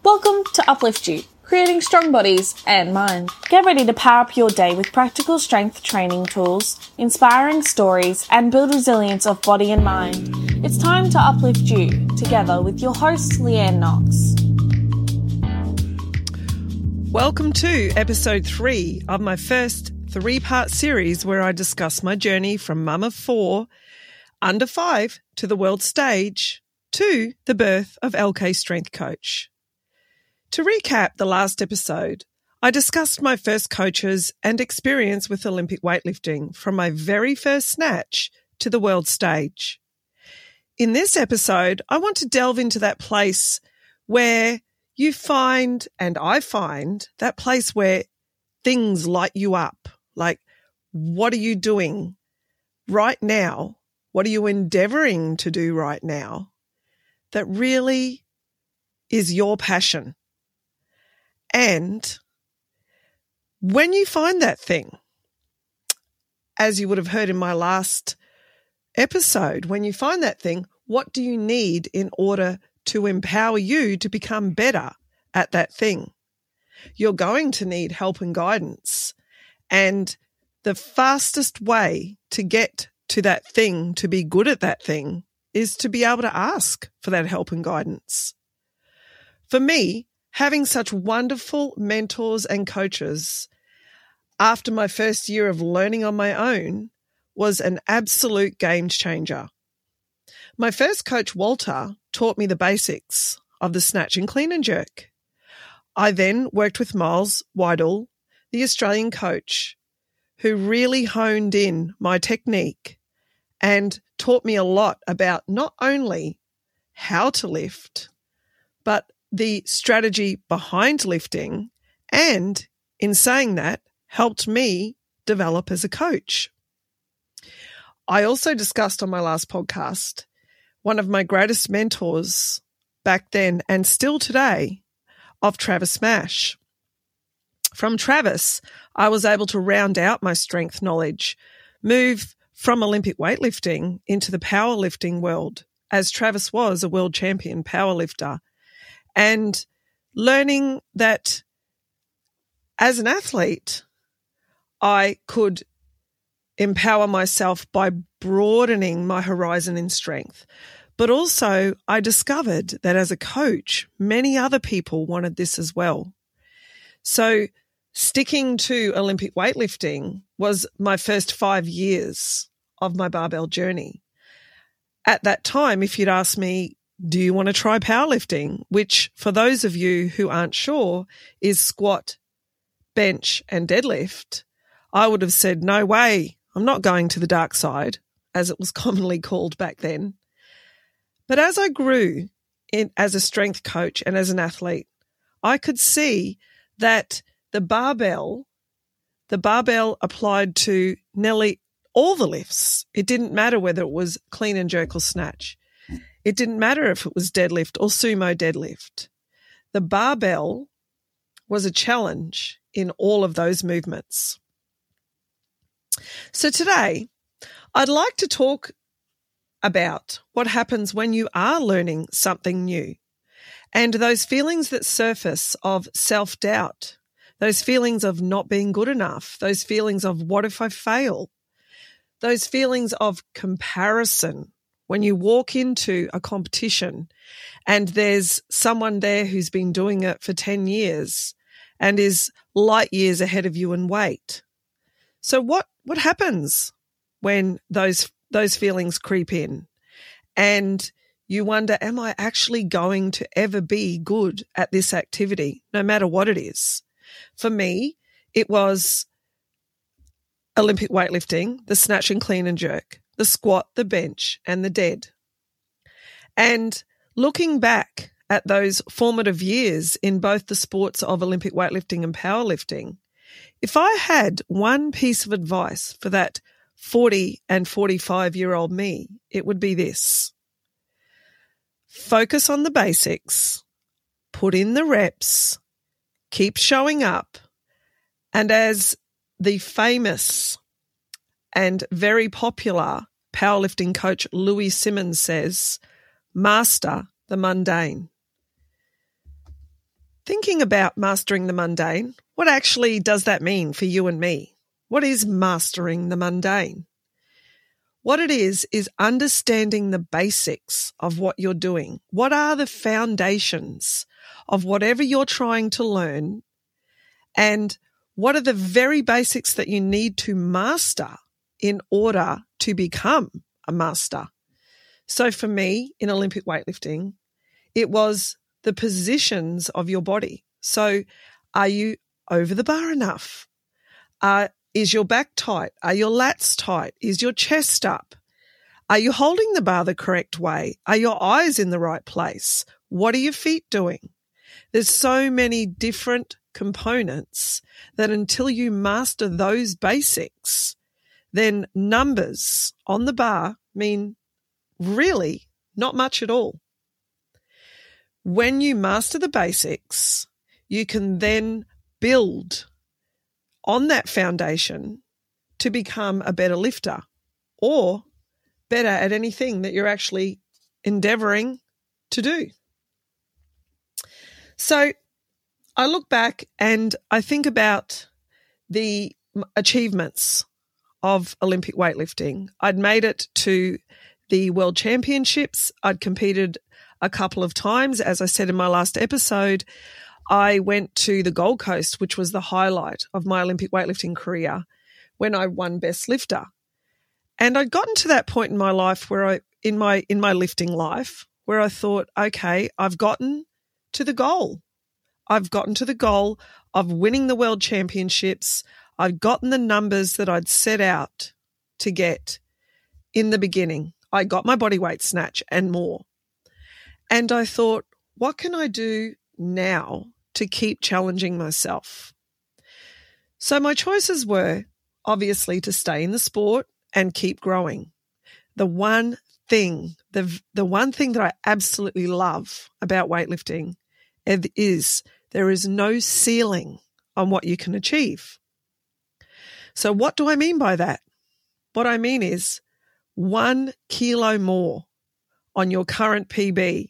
Welcome to Uplift You, creating strong bodies and minds. Get ready to power up your day with practical strength training tools, inspiring stories, and build resilience of body and mind. It's time to uplift you, together with your host, Leanne Knox. Welcome to episode 3 of my first 3-part series where I discuss my journey from mum of 4, under 5, to the world stage, to the birth of LK Strength Coach. To recap the last episode, I discussed my first coaches and experience with Olympic weightlifting from my very first snatch to the world stage. In this episode, I want to delve into that place where you find, and I find, that place where things light you up. Like, what are you doing right now? What are you endeavoring to do right now that really is your passion? And when you find that thing, as you would have heard in my last episode, when you find that thing, what do you need in order to empower you to become better at that thing? You're going to need help and guidance. And the fastest way to get to that thing, to be good at that thing, is to be able to ask for that help and guidance. For me, having such wonderful mentors and coaches after my first year of learning on my own was an absolute game changer. My first coach, Walter, taught me the basics of the snatch and clean and jerk. I then worked with Miles Weidel, the Australian coach, who really honed in my technique and taught me a lot about not only how to lift, but the strategy behind lifting, and in saying that, helped me develop as a coach. I also discussed on my last podcast one of my greatest mentors back then and still today, of Travis Smash. From Travis, I was able to round out my strength knowledge, move from Olympic weightlifting into the powerlifting world, as Travis was a world champion powerlifter, and learning that as an athlete, I could empower myself by broadening my horizon in strength. But also I discovered that as a coach, many other people wanted this as well. So sticking to Olympic weightlifting was my first 5 years of my barbell journey. At that time, if you'd asked me, do you want to try powerlifting? Which, for those of you who aren't sure, is squat, bench, and deadlift, I would have said, no way, I'm not going to the dark side, as it was commonly called back then. But as I grew as a strength coach and as an athlete, I could see that the barbell applied to nearly all the lifts. It didn't matter whether it was clean and jerk or snatch. It didn't matter if it was deadlift or sumo deadlift. The barbell was a challenge in all of those movements. So today, I'd like to talk about what happens when you are learning something new and those feelings that surface of self-doubt, those feelings of not being good enough, those feelings of what if I fail, those feelings of comparison. When you walk into a competition and there's someone there who's been doing it for 10 years and is light years ahead of you in weight. So what happens when those feelings creep in and you wonder, am I actually going to ever be good at this activity, no matter what it is? For me, it was Olympic weightlifting, the snatch and clean and jerk, the squat, the bench, and the dead. And looking back at those formative years in both the sports of Olympic weightlifting and powerlifting, if I had one piece of advice for that 40 and 45-year-old me, it would be this. Focus on the basics, put in the reps, keep showing up, and as the famous and very popular powerlifting coach Louis Simmons says, master the mundane. thinking about mastering the mundane, what actually does that mean for you and me? What is mastering the mundane? What it is understanding the basics of what you're doing. What are the foundations of whatever you're trying to learn? And what are the very basics that you need to master in order to become a master? So for me, in Olympic weightlifting, it was the positions of your body. So are you over the bar enough? Is your back tight? Are your lats tight? Is your chest up? Are you holding the bar the correct way? Are your eyes in the right place? What are your feet doing? There's so many different components that until you master those basics, then numbers on the bar mean really not much at all. When you master the basics, you can then build on that foundation to become a better lifter or better at anything that you're actually endeavoring to do. So I look back and I think about the achievements of Olympic weightlifting. I'd made it to the World Championships. I'd competed a couple of times. As I said in my last episode, I went to the Gold Coast, which was the highlight of my Olympic weightlifting career, when I won Best Lifter. And I'd gotten to that point in my life where in my lifting life, where I thought, okay, I've gotten to the goal. I've gotten to the goal of winning the World Championships. I'd gotten the numbers that I'd set out to get in the beginning. I got my bodyweight snatch and more. And I thought, what can I do now to keep challenging myself? So my choices were obviously to stay in the sport and keep growing. The one thing that I absolutely love about weightlifting is there is no ceiling on what you can achieve. So what do I mean by that? What I mean is 1 kilo more on your current PB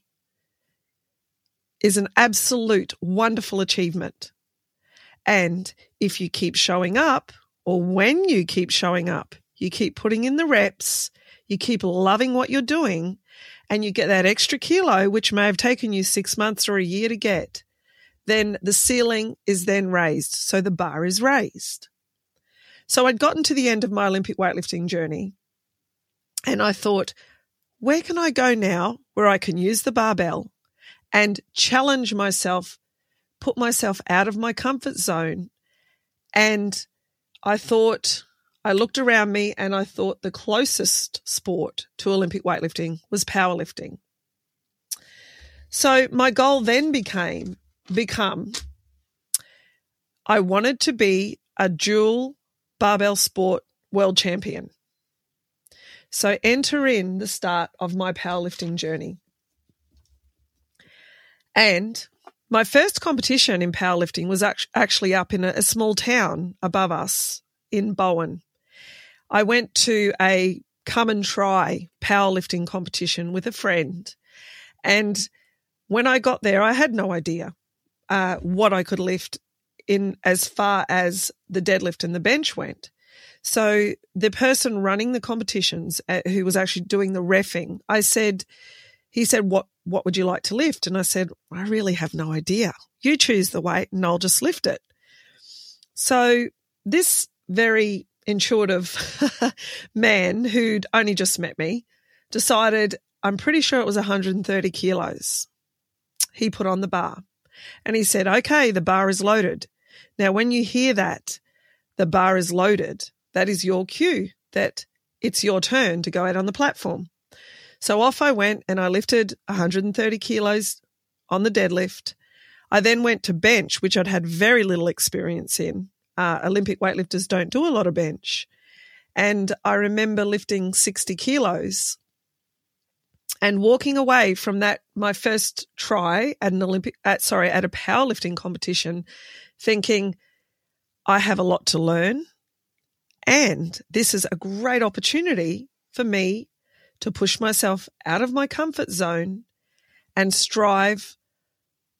is an absolute wonderful achievement. And if you keep showing up, or when you keep showing up, you keep putting in the reps, you keep loving what you're doing, and you get that extra kilo, which may have taken you 6 months or a year to get, then the ceiling is then raised. So the bar is raised. So I'd gotten to the end of my Olympic weightlifting journey, and I thought, where can I go now where I can use the barbell and challenge myself, put myself out of my comfort zone? And I looked around me and I thought the closest sport to Olympic weightlifting was powerlifting. So my goal then become I wanted to be a dual barbell sport world champion. So enter in the start of my powerlifting journey. And my first competition in powerlifting was actually up in a small town above us in Bowen. I went to a come and try powerlifting competition with a friend. And when I got there, I had no idea what I could lift in as far as the deadlift and the bench went. So the person running the competitions, who was actually doing the reffing, he said, what would you like to lift? And I said, I really have no idea. You choose the weight and I'll just lift it. So this very intuitive man who'd only just met me decided, I'm pretty sure it was 130 kilos he put on the bar. And he said, okay, the bar is loaded. Now, when you hear that, the bar is loaded, that is your cue that it's your turn to go out on the platform. So off I went and I lifted 130 kilos on the deadlift. I then went to bench, which I'd had very little experience in. Olympic weightlifters don't do a lot of bench. And I remember lifting 60 kilos and walking away from that, my first try at at a powerlifting competition, thinking, I have a lot to learn. And this is a great opportunity for me to push myself out of my comfort zone and strive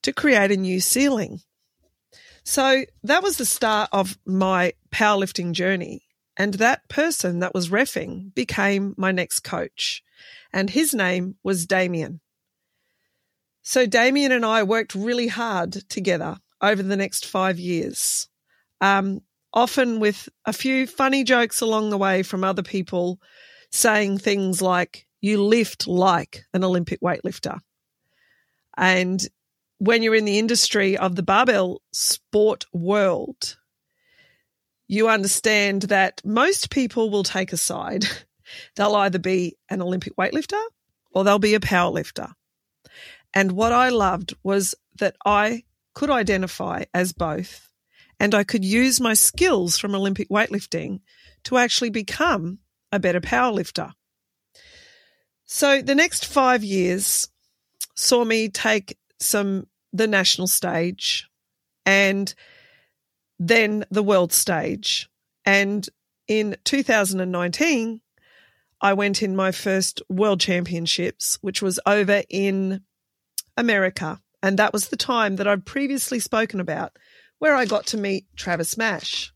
to create a new ceiling. So that was the start of my powerlifting journey. And that person that was reffing became my next coach. And his name was Damien. So Damien and I worked really hard together over the next 5 years, often with a few funny jokes along the way from other people saying things like, "You lift like an Olympic weightlifter." And when you're in the industry of the barbell sport world, you understand that most people will take a side. They'll either be an Olympic weightlifter or they'll be a powerlifter. And what I loved was that I could identify as both, and I could use my skills from Olympic weightlifting to actually become a better powerlifter. So the next 5 years saw me take the national stage and then the world stage. And in 2019, I went in my first world championships, which was over in America. And that was the time that I'd previously spoken about, where I got to meet Travis Mash.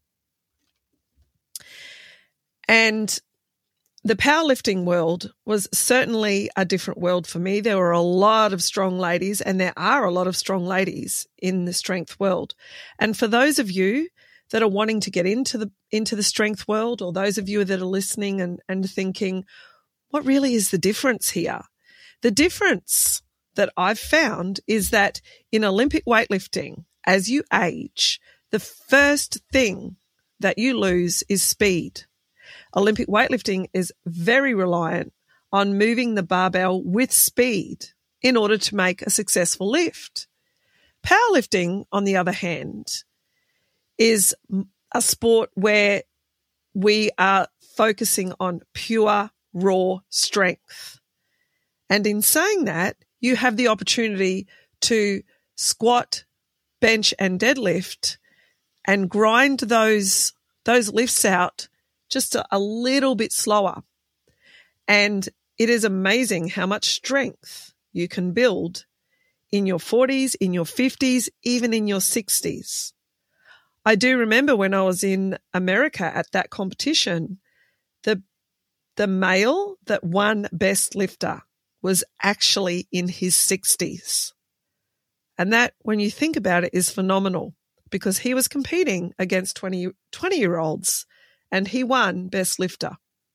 And the powerlifting world was certainly a different world for me. There were a lot of strong ladies, and there are a lot of strong ladies in the strength world. And for those of you that are wanting to get into the strength world, or those of you that are listening and thinking, what really is the difference here? The difference that I've found is that in Olympic weightlifting, as you age, the first thing that you lose is speed. Olympic weightlifting is very reliant on moving the barbell with speed in order to make a successful lift. Powerlifting, on the other hand, is a sport where we are focusing on pure, raw strength. And in saying that, you have the opportunity to squat, bench, and deadlift and grind those lifts out just a little bit slower. And it is amazing how much strength you can build in your 40s, in your 50s, even in your 60s. I do remember when I was in America at that competition, the male that won Best Lifter was actually in his 60s. And that, when you think about it, is phenomenal, because he was competing against 20-year-olds and he won Best Lifter.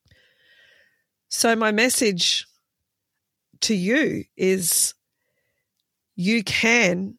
So my message to you is you can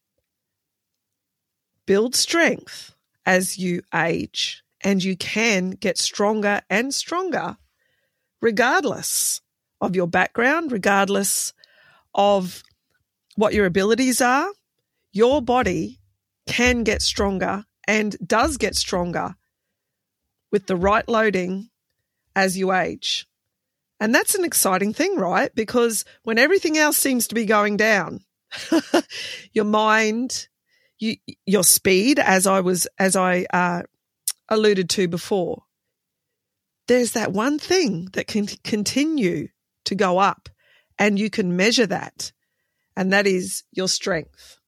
build strength as you age, and you can get stronger and stronger regardless of your background, regardless of what your abilities are. Your body can get stronger and does get stronger with the right loading as you age. And that's an exciting thing, right? Because when everything else seems to be going down, your mind, your speed, as I alluded to before, there's that one thing that can continue to go up, and you can measure that, and that is your strength.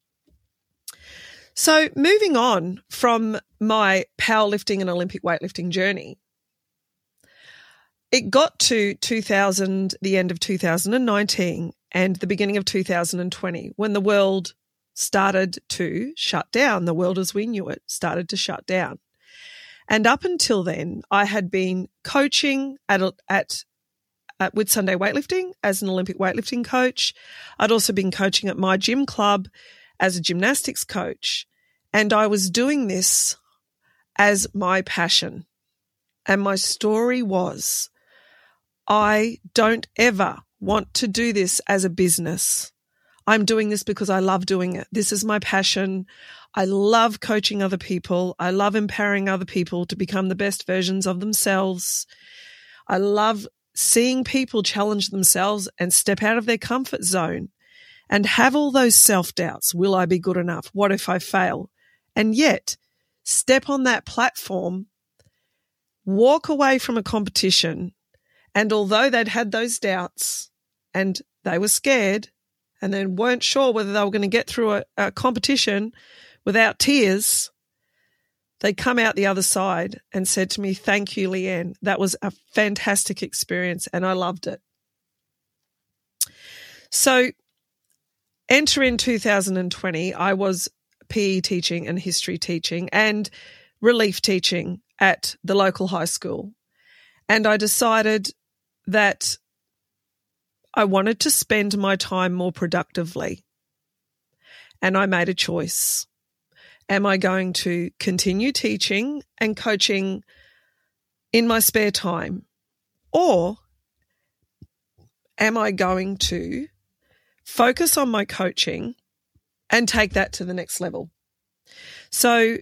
So moving on from my powerlifting and Olympic weightlifting journey, it got to the end of 2019 and the beginning of 2020, when the world started to shut down. The world as we knew it started to shut down. And up until then, I had been coaching at Whitsunday Weightlifting as an Olympic weightlifting coach. I'd also been coaching at my gym club as a gymnastics coach. And I was doing this as my passion. And my story was, I don't ever want to do this as a business. I'm doing this because I love doing it. This is my passion. I love coaching other people. I love empowering other people to become the best versions of themselves. I love seeing people challenge themselves and step out of their comfort zone and have all those self-doubts. Will I be good enough? What if I fail? And yet step on that platform, walk away from a competition, and although they'd had those doubts and they were scared and then weren't sure whether they were going to get through a competition without tears, they come out the other side and said to me, "Thank you, Leanne. That was a fantastic experience and I loved it." So enter in 2020, I was PE teaching and history teaching and relief teaching at the local high school. And I decided that I wanted to spend my time more productively. And I made a choice. Am I going to continue teaching and coaching in my spare time? Or am I going to focus on my coaching and take that to the next level? So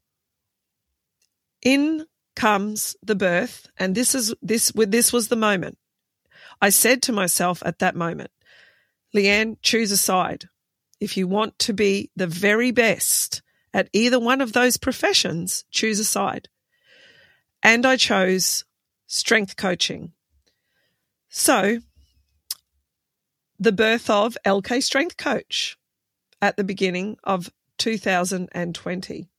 in comes the birth, and this was the moment. I said to myself at that moment, Leanne, choose a side. If you want to be the very best at either one of those professions, choose a side. And I chose strength coaching. So the birth of LK Strength Coach at the beginning of 2020.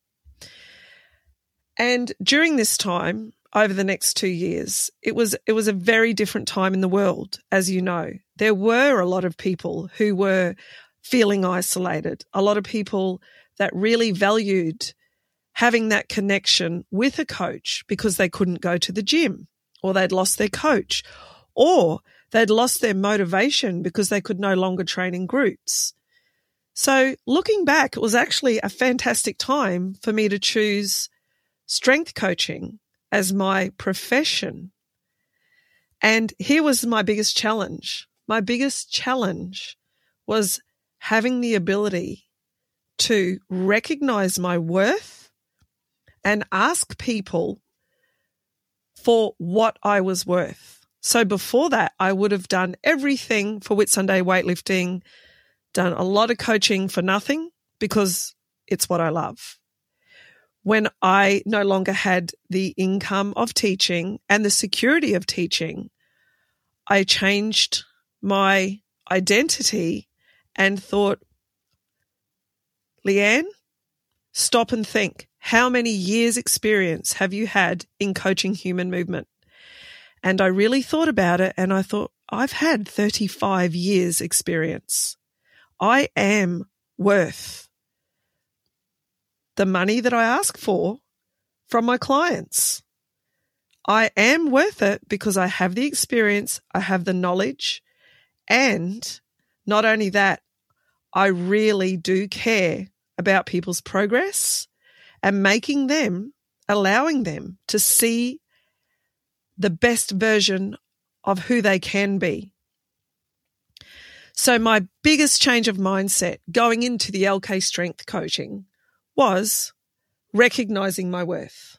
And during this time, over the next 2 years, it was a very different time in the world, as you know. There were a lot of people who were feeling isolated, a lot of people that really valued having that connection with a coach because they couldn't go to the gym, or they'd lost their coach, or they'd lost their motivation because they could no longer train in groups. So looking back, it was actually a fantastic time for me to choose strength coaching as my profession. And here was my biggest challenge. My biggest challenge was having the ability to recognize my worth and ask people for what I was worth. So before that, I would have done everything for Whitsunday weightlifting, done a lot of coaching for nothing because it's what I love. When I no longer had the income of teaching and the security of teaching, I changed my identity and thought, Leanne, stop and think. How many years' experience have you had in coaching human movement? And I really thought about it, and I thought, I've had 35 years' experience. I am worth the money that I ask for from my clients. I am worth it because I have the experience, I have the knowledge, and not only that, I really do care about people's progress and allowing them to see the best version of who they can be. So my biggest change of mindset going into the LK Strength Coaching was recognizing my worth.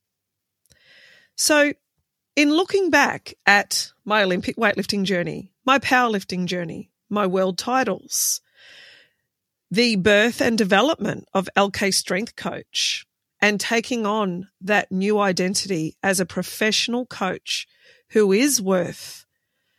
So in looking back at my Olympic weightlifting journey, my powerlifting journey, my world titles, the birth and development of LK Strength Coach, and taking on that new identity as a professional coach who is worth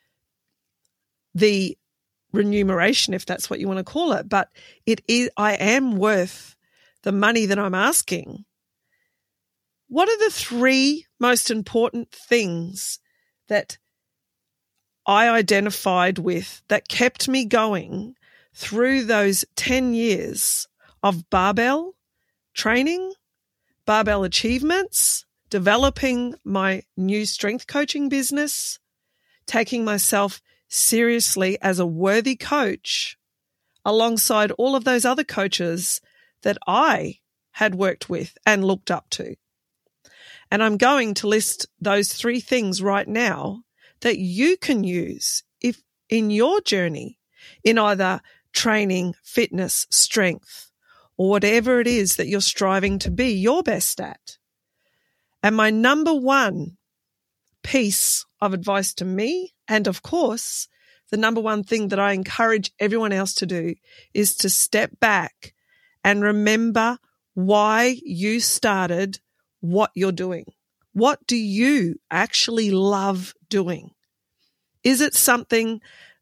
the remuneration, if that's what you want to call it, but I am worth the money that I'm asking. What are the 3 most important things that I identified with that kept me going through those 10 years of barbell training, barbell achievements, developing my new strength coaching business, taking myself seriously as a worthy coach alongside all of those other coaches that I had worked with and looked up to? And I'm going to list those 3 things right now that you can use if in your journey in either training, fitness, strength, or whatever it is that you're striving to be your best at. And my number 1 piece of advice to me, and of course, the number 1 thing that I encourage everyone else to do, is to step back and remember why you started what you're doing. What do you actually love doing? Is it something that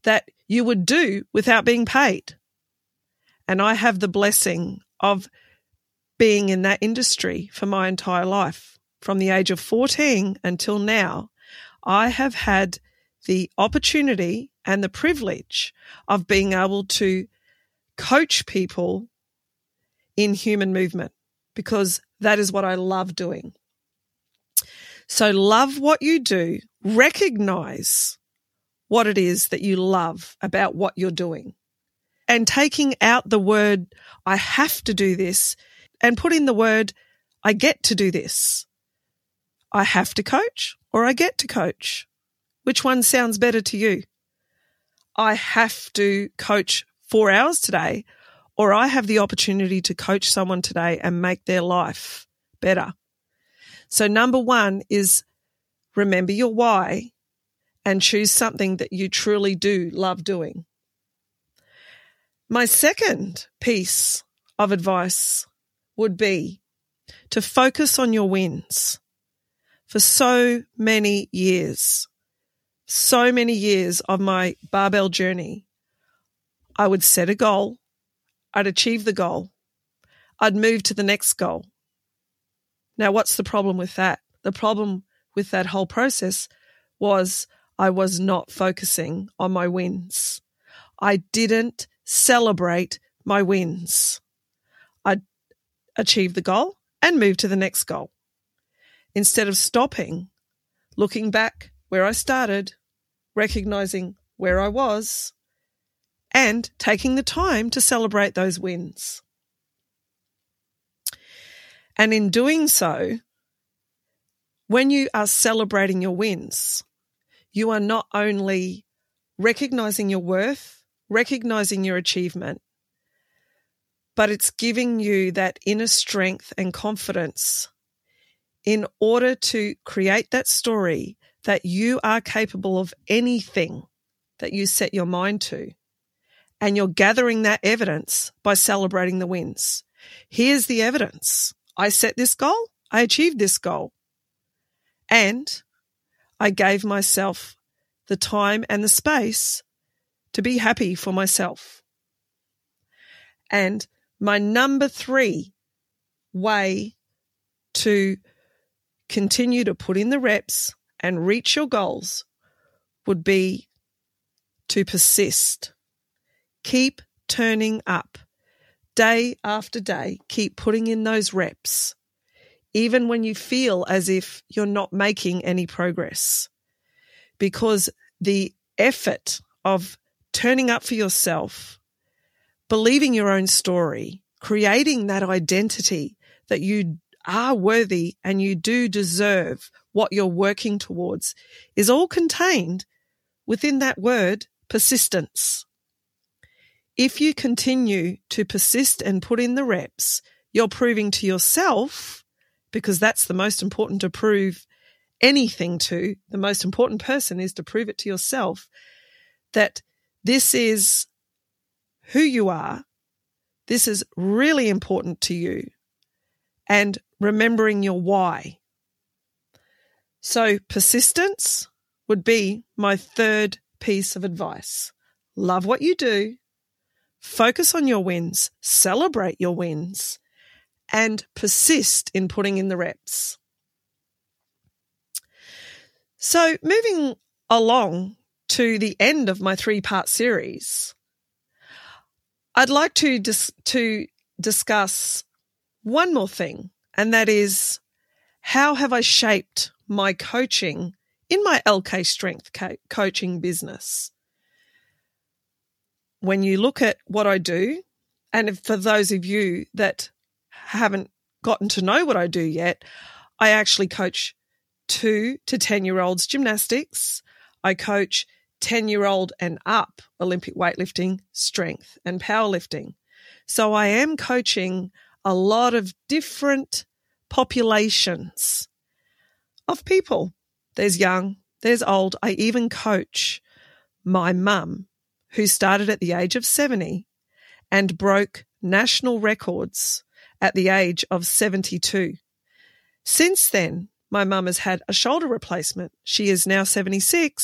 you would do without being paid. And I have the blessing of being in that industry for my entire life. From the age of 14 until now, I have had the opportunity and the privilege of being able to coach people in human movement, because that is what I love doing. So love what you do, recognize what it is that you love about what you're doing, and taking out the word, I have to do this, and put in the word, I get to do this. I have to coach or I get to coach. Which one sounds better to you? I have to coach 4 hours today, or I have the opportunity to coach someone today and make their life better. So number one is remember your why and choose something that you truly do love doing. My second piece of advice would be to focus on your wins. For so many years of my barbell journey, I would set a goal, I'd achieve the goal, I'd move to the next goal. Now, what's the problem with that? The problem with that whole process was I was not focusing on my wins. I didn't celebrate my wins. I'd achieve the goal and move to the next goal, instead of stopping, looking back where I started, recognizing where I was, and taking the time to celebrate those wins. And in doing so, when you are celebrating your wins, you are not only recognizing your worth, recognizing your achievement, but it's giving you that inner strength and confidence in order to create that story that you are capable of anything that you set your mind to. And you're gathering that evidence by celebrating the wins. Here's the evidence. I set this goal. I achieved this goal. And I gave myself the time and the space to be happy for myself. And my number 3 way to continue to put in the reps and reach your goals would be to persist. Keep turning up. Day after day, keep putting in those reps, even when you feel as if you're not making any progress. Because the effort of turning up for yourself, believing your own story, creating that identity that you are worthy and you do deserve what you're working towards, is all contained within that word, persistence. If you continue to persist and put in the reps, you're proving to yourself, because that's the most important to prove anything to, the most important person is to prove it to yourself, that this is who you are, this is really important to you, and remembering your why. So persistence would be my third piece of advice. Love what you do. Focus on your wins, celebrate your wins, and persist in putting in the reps. So moving along to the end of my 3-part series, I'd like to discuss one more thing, and that is, how have I shaped my coaching in my LK Strength coaching business? When you look at what I do, and for those of you that haven't gotten to know what I do yet, I actually coach 2 to 10-year-olds gymnastics. I coach 10-year-old and up Olympic weightlifting, strength and powerlifting. So I am coaching a lot of different populations of people. There's young, there's old. I even coach my mum, who started at the age of 70 and broke national records at the age of 72. Since then, my mum has had a shoulder replacement. She is now 76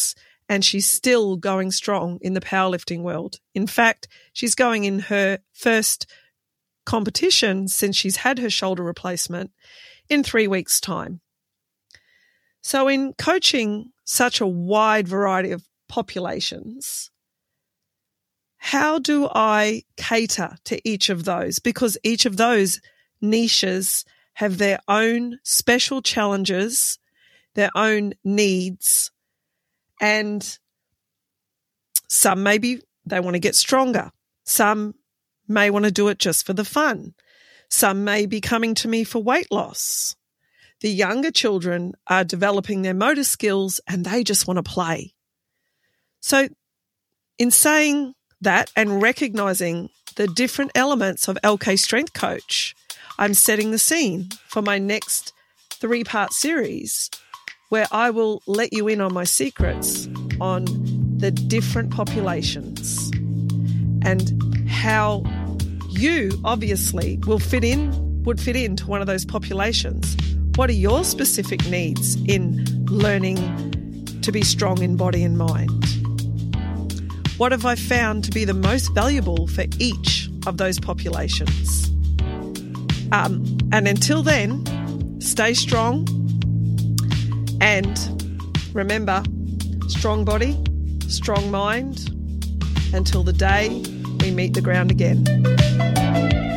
and she's still going strong in the powerlifting world. In fact, she's going in her first competition since she's had her shoulder replacement in 3 weeks' time. So in coaching such a wide variety of populations, how do I cater to each of those? Because each of those niches have their own special challenges, their own needs, and some maybe they want to get stronger. Some may want to do it just for the fun. Some may be coming to me for weight loss. The younger children are developing their motor skills and they just want to play. So in saying that and recognizing the different elements of LK Strength Coach, I'm setting the scene for my next 3-part series where I will let you in on my secrets on the different populations and how you obviously would fit into one of those populations. What are your specific needs in learning to be strong in body and mind? What have I found to be the most valuable for each of those populations? And until then, stay strong. And remember, strong body, strong mind, until the day we meet the ground again.